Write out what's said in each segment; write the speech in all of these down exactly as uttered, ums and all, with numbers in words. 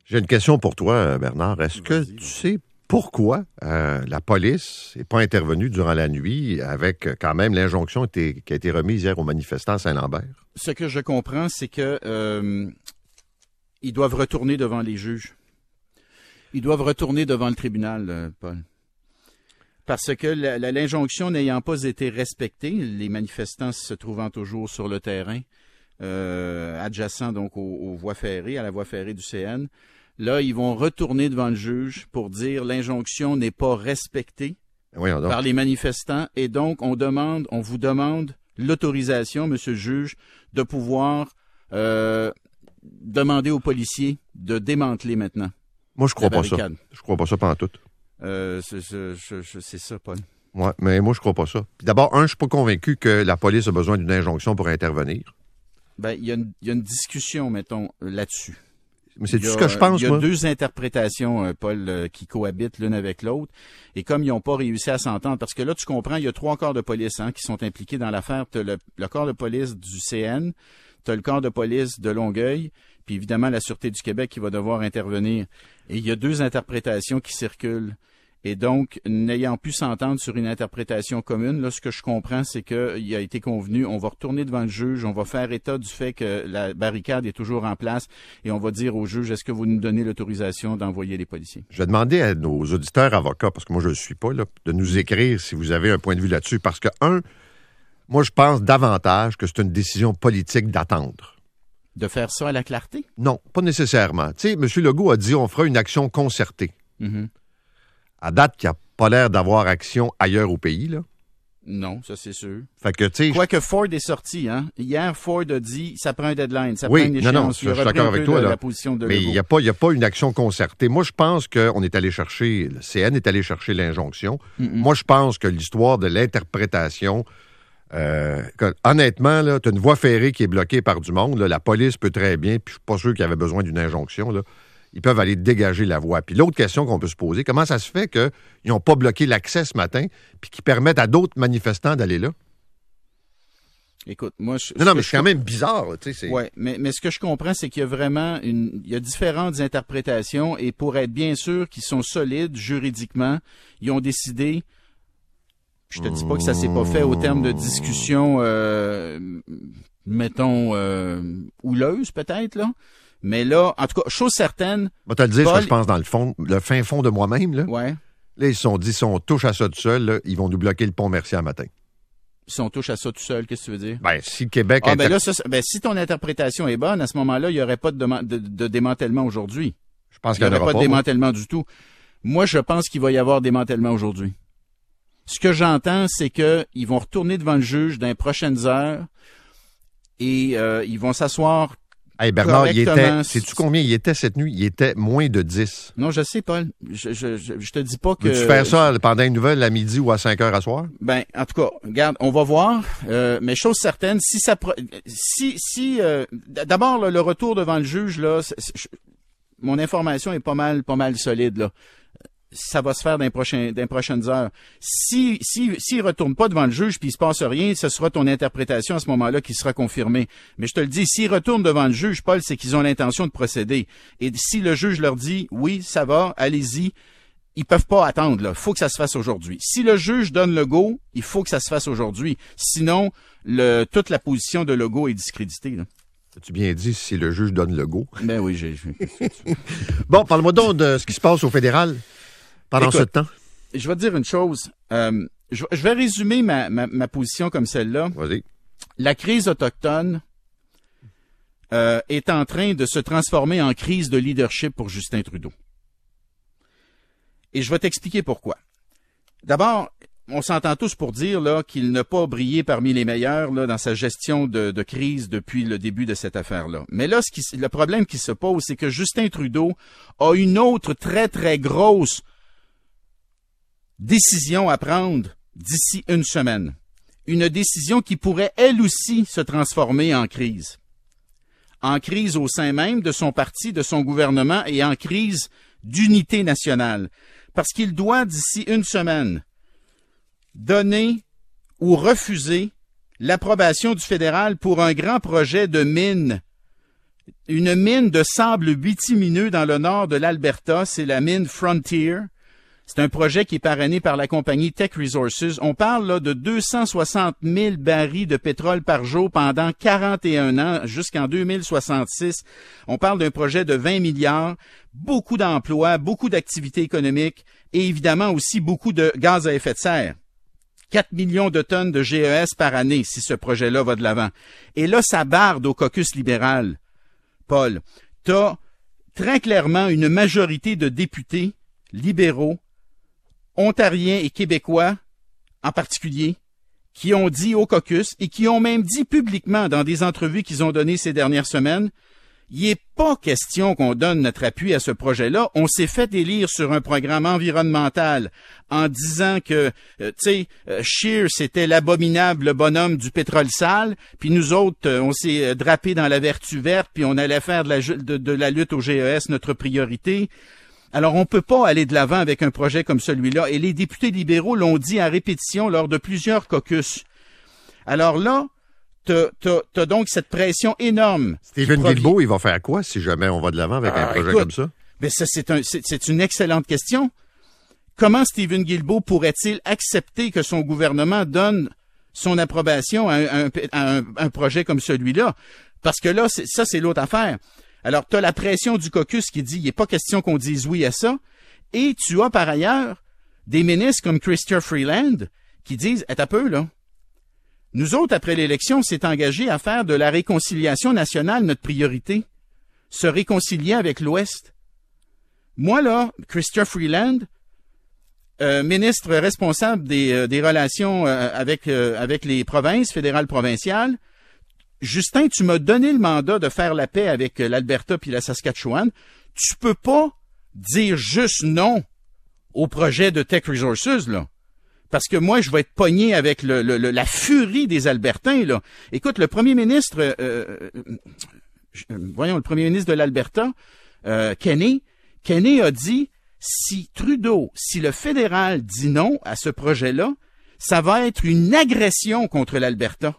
J'ai une question pour toi, Bernard. Est-ce que Vas-y. tu sais pourquoi euh, la police n'est pas intervenue durant la nuit avec euh, quand même l'injonction qui a été remise hier aux manifestants à Saint-Lambert? Ce que je comprends, c'est que euh, ils doivent retourner devant les juges. Ils doivent retourner devant le tribunal, euh, Paul. Parce que la, la, l'injonction n'ayant pas été respectée, les manifestants se trouvant toujours sur le terrain, euh, adjacent donc aux, aux voies ferrées, à la voie ferrée du C N, là, ils vont retourner devant le juge pour dire l'injonction n'est pas respectée Oui, par les manifestants et donc on demande, on vous demande l'autorisation, monsieur le juge, de pouvoir euh, demander aux policiers de démanteler maintenant. Moi, je crois la pas ça. barricade. Je crois pas ça pendant tout. Euh, c'est, c'est, c'est, c'est ça, Paul. Oui, mais moi, je crois pas ça. Puis d'abord, un, je suis pas convaincu que la police a besoin d'une injonction pour intervenir. Ben, il y a une, il y a une discussion, mettons, là-dessus. Mais c'est Il y tout a- ce que je pense, Il y a moi. deux interprétations, euh, Paul, euh, qui cohabitent l'une avec l'autre. Et comme ils n'ont pas réussi à s'entendre, parce que là, tu comprends, il y a trois corps de police hein, qui sont impliqués dans l'affaire. Tu as le, le corps de police du C N, tu as le corps de police de Longueuil, puis évidemment la Sûreté du Québec qui va devoir intervenir. Et il y a deux interprétations qui circulent. Et donc, n'ayant pu s'entendre sur une interprétation commune, là, ce que je comprends, c'est qu'il a été convenu, on va retourner devant le juge, on va faire état du fait que la barricade est toujours en place et on va dire au juge, est-ce que vous nous donnez l'autorisation d'envoyer les policiers? Je vais demander à nos auditeurs avocats, parce que moi, je ne le suis pas, là, de nous écrire si vous avez un point de vue là-dessus. Parce que, un, moi, je pense davantage que c'est une décision politique d'attendre. De faire ça à la clarté? Non, pas nécessairement. Tu sais, M. Legault a dit on fera une action concertée. Mm-hmm. À date, il n'y a pas l'air d'avoir action ailleurs au pays, là. Non, ça c'est sûr. Fait que, tu sais... Quoique Ford est sorti, hein. Hier, Ford a dit, ça prend un deadline, ça Oui, prend une non, échéance. non, Il a je suis repris d'accord un avec peu toi, la, là. la position de Mais il Legault. n'y a, pas- il y a pas une action concertée. Moi, je pense qu'on est allé chercher, le C N est allé chercher l'injonction. Mm-mm. Moi, je pense que l'histoire de l'interprétation, euh, que, honnêtement, là, tu as une voie ferrée qui est bloquée par du monde. Là, la police peut très bien, puis je suis pas sûr qu'il y avait besoin d'une injonction, là. Ils peuvent aller dégager la voie. Puis l'autre question qu'on peut se poser, comment ça se fait qu'ils n'ont pas bloqué l'accès ce matin, puis qu'ils permettent à d'autres manifestants d'aller là? Écoute, moi, je, Non, ce non, que mais je c'est quand même bizarre, là, tu sais. c'est- Ouais, mais, mais ce que je comprends, c'est qu'il y a vraiment une, il y a différentes interprétations et pour être bien sûr qu'ils sont solides juridiquement, ils ont décidé, je te dis pas que ça s'est pas fait au terme de discussion, euh, mettons, euh, houleuse peut-être, là. Mais là, en tout cas, chose certaine, Je vais te le dire, ce Paul- que je pense dans le fond, le fin fond de moi-même, là. ouais, Là, ils se sont dit, si on touche à ça tout seul, là, ils vont nous bloquer le pont Mercier matin. si on touche à ça tout seul, qu'est-ce que tu veux dire? Ben, si le Québec... Ah, ben inter- là, ça, ben, si ton interprétation est bonne, à ce moment-là, il n'y aurait pas de, dema- de, de démantèlement aujourd'hui. je pense Il qu'il n'y n'y en aurait aura pas de pas. moi. démantèlement du tout. Moi, je pense qu'il va y avoir démantèlement aujourd'hui. Ce que j'entends, c'est que ils vont retourner devant le juge dans les prochaines heures et euh, ils vont s'asseoir. Hey, Bernard, il correctement. était... Sais-tu combien il était cette nuit? Il était moins de dix. Non, je sais, Paul. Je, je, je, je te dis pas que. Veux-tu faire ça pendant une nouvelle à midi ou à cinq heures à soir? Ben, en tout cas, regarde, on va voir. Euh, mais chose certaine, si ça, pro- si, si, euh, d'abord là, le retour devant le juge là, c'est- c'est- je- mon information est pas mal, pas mal solide là. Ça va se faire dans les, prochains, dans les prochaines heures. Si, si, s'il retourne pas devant le juge puis il se passe rien, ce sera ton interprétation à ce moment-là qui sera confirmée. Mais je te le dis, s'ils retournent devant le juge, Paul, c'est qu'ils ont l'intention de procéder. Et si le juge leur dit, oui, ça va, allez-y, ils peuvent pas attendre, là. Faut que ça se fasse aujourd'hui. Si le juge donne le go, il faut que ça se fasse aujourd'hui. Sinon, le, toute la position de Legault est discréditée, là. As-tu bien dit si le juge donne le go? Ben oui, j'ai, j'ai- Bon, parle-moi donc de ce qui se passe au fédéral pendant Écoute, ce temps. je vais te dire une chose. Euh, je, je vais résumer ma, ma, ma position comme celle-là. Vas-y. La crise autochtone euh, est en train de se transformer en crise de leadership pour Justin Trudeau. Et je vais t'expliquer pourquoi. D'abord, on s'entend tous pour dire là qu'il n'a pas brillé parmi les meilleurs là dans sa gestion de, de crise depuis le début de cette affaire-là. Mais là, ce qui, le problème qui se pose, c'est que Justin Trudeau a une autre très, très grosse décision à prendre d'ici une semaine. Une décision qui pourrait, elle aussi, se transformer en crise. En crise au sein même de son parti, de son gouvernement et en crise d'unité nationale. Parce qu'il doit, d'ici une semaine, donner ou refuser l'approbation du fédéral pour un grand projet de mine une mine de sable bitumineux dans le nord de l'Alberta, c'est la mine Frontier. C'est un projet qui est parrainé par la compagnie Teck Resources. On parle là de deux cent soixante mille barils de pétrole par jour pendant quarante et un ans, jusqu'en deux mille soixante-six. On parle d'un projet de vingt milliards, beaucoup d'emplois, beaucoup d'activités économiques et évidemment aussi beaucoup de gaz à effet de serre. quatre millions de tonnes de G E S par année si ce projet-là va de l'avant. Et là, ça barde au caucus libéral. Paul, t'as très clairement une majorité de députés libéraux, ontariens et québécois en particulier, qui ont dit au caucus et qui ont même dit publiquement dans des entrevues qu'ils ont données ces dernières semaines, il n'est pas question qu'on donne notre appui à ce projet-là. On s'est fait élire sur un programme environnemental en disant que, euh, tu sais, euh, Scheer, c'était l'abominable bonhomme du pétrole sale, puis nous autres, euh, on s'est euh, drapé dans la vertu verte, puis on allait faire de la, de, de la lutte au G E S notre priorité. Alors, on peut pas aller de l'avant avec un projet comme celui-là. Et les députés libéraux l'ont dit à répétition lors de plusieurs caucus. Alors là, t'as, t'as, t'as donc cette pression énorme. Stephen Guilbeault, il va faire quoi si jamais on va de l'avant avec ah, un projet écoute, comme ça? Ben ça, c'est, un, c'est, c'est une excellente question. Comment Stephen Guilbeault pourrait-il accepter que son gouvernement donne son approbation à un, à un, un projet comme celui-là? Parce que là, c'est, ça, c'est l'autre affaire. Alors, tu as la pression du caucus qui dit, il n'est pas question qu'on dise oui à ça. Et tu as par ailleurs des ministres comme Chrystia Freeland qui disent, attends un peu, là. Nous autres, après l'élection, on s'est engagés à faire de la réconciliation nationale notre priorité. Se réconcilier avec l'Ouest. Moi, là, Chrystia Freeland, euh, ministre responsable des, euh, des relations euh, avec, euh, avec les provinces fédérales provinciales, Justin, tu m'as donné le mandat de faire la paix avec l'Alberta puis la Saskatchewan. Tu peux pas dire juste non au projet de Teck Resources, là. Parce que moi, je vais être pogné avec le, le, le, la furie des Albertains, là. Écoute, le premier ministre, euh, euh, voyons, le premier ministre de l'Alberta, euh, Kenney, Kenney a dit, si Trudeau, si le fédéral dit non à ce projet-là, ça va être une agression contre l'Alberta.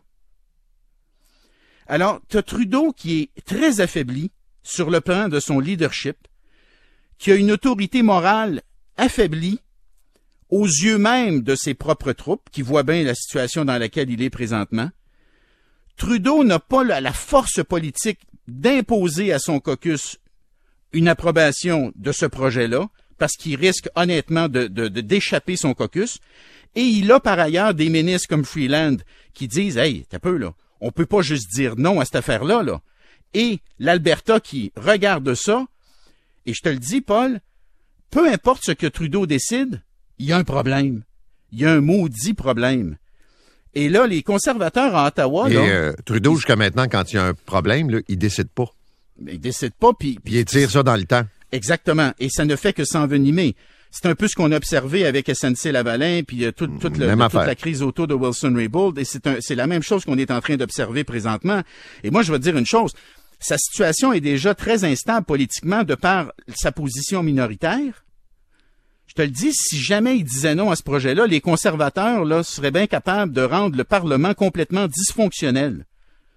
Alors, tu as Trudeau qui est très affaibli sur le plan de son leadership, qui a une autorité morale affaiblie aux yeux même de ses propres troupes, qui voient bien la situation dans laquelle il est présentement. Trudeau n'a pas la, la force politique d'imposer à son caucus une approbation de ce projet-là, parce qu'il risque honnêtement de, de, de d'échapper son caucus. Et il a par ailleurs des ministres comme Freeland qui disent « Hey, t'as peu là, on peut pas juste dire non à cette affaire-là, là. » Et l'Alberta qui regarde ça, et je te le dis, Paul, peu importe ce que Trudeau décide, il y a un problème. Il y a un maudit problème. Et là, les conservateurs à Ottawa... Et là, euh, Trudeau, ils... jusqu'à maintenant, quand il y a un problème, là, il décide pas. Il décide pas, puis... Puis il étire ça dans le temps. Exactement. Et ça ne fait que s'envenimer. C'est un peu ce qu'on a observé avec S N C-Lavalin, puis euh, tout, tout le, le, toute la crise autour de Wilson-Raybould, et c'est, un, c'est la même chose qu'on est en train d'observer présentement. Et moi, je vais te dire une chose, sa situation est déjà très instable politiquement de par sa position minoritaire. Je te le dis, si jamais il disait non à ce projet-là, les conservateurs là seraient bien capables de rendre le Parlement complètement dysfonctionnel.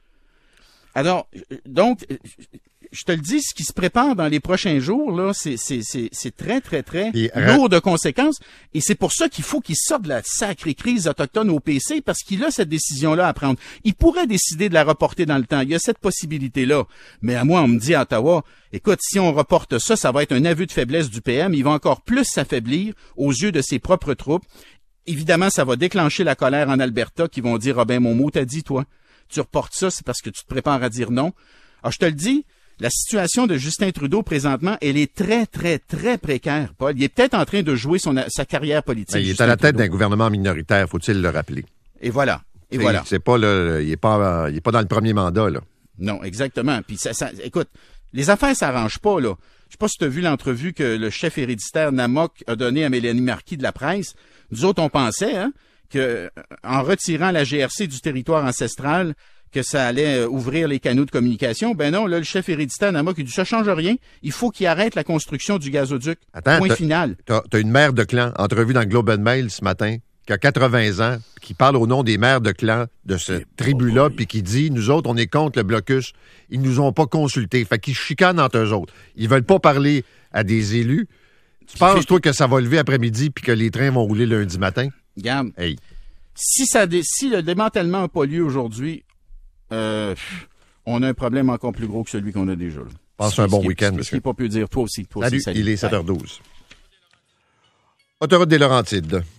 Alors, donc... Je te le dis, ce qui se prépare dans les prochains jours, là, c'est, c'est, c'est, c'est très, très, très et, lourd de conséquences. Et c'est pour ça qu'il faut qu'il sorte de la sacrée crise autochtone au P C, parce qu'il a cette décision-là à prendre. Il pourrait décider de la reporter dans le temps. Il y a cette possibilité-là. Mais à moi, on me dit à Ottawa, écoute, si on reporte ça, ça va être un aveu de faiblesse du P M. Il va encore plus s'affaiblir aux yeux de ses propres troupes. Évidemment, ça va déclencher la colère en Alberta qui vont dire, ah ben, mon mot t'a dit, toi. Tu reportes ça, c'est parce que tu te prépares à dire non. Alors, je te le dis, la situation de Justin Trudeau, présentement, elle est très, très, très précaire, Paul. Il est peut-être en train de jouer son, sa carrière politique. Mais il Justin est à la tête Trudeau. d'un gouvernement minoritaire, faut-il le rappeler. Et voilà. Et c'est, voilà. C'est pas le, il est pas, il est pas dans le premier mandat, là. Non, exactement. Puis ça, ça écoute, les affaires s'arrangent pas, là. Je sais pas si tu as vu l'entrevue que le chef héréditaire Namok a donnée à Mélanie Marquis de la presse. Nous autres, on pensait, hein, que, en retirant la G R C du territoire ancestral, que ça allait ouvrir les canaux de communication. Ben non, là, le chef héréditaire Namok, il dit, ça change rien. Il faut qu'il arrête la construction du gazoduc. Attends, point t'as, final. T'as, t'as une mère de clan, entrevue dans le Globe and Mail ce matin, qui a quatre-vingts ans, qui parle au nom des maires de clan de ce tribu-là, puis qui dit, nous autres, on est contre le blocus. Ils nous ont pas consultés. Fait qu'ils chicanent entre eux autres. Ils veulent pas parler à des élus. Tu penses, toi, que ça va lever après-midi puis que les trains vont rouler lundi matin? Regarde. Hey. Si, ça dé- si le démantèlement n'a pas lieu aujourd'hui, euh, on a un problème encore plus gros que celui qu'on a déjà. Là. Passe un bon week-end, monsieur. Ce qui n'est pas pu dire. Toi aussi. Toi Salut, aussi, salut. il est sept heures douze. Autoroute des Laurentides.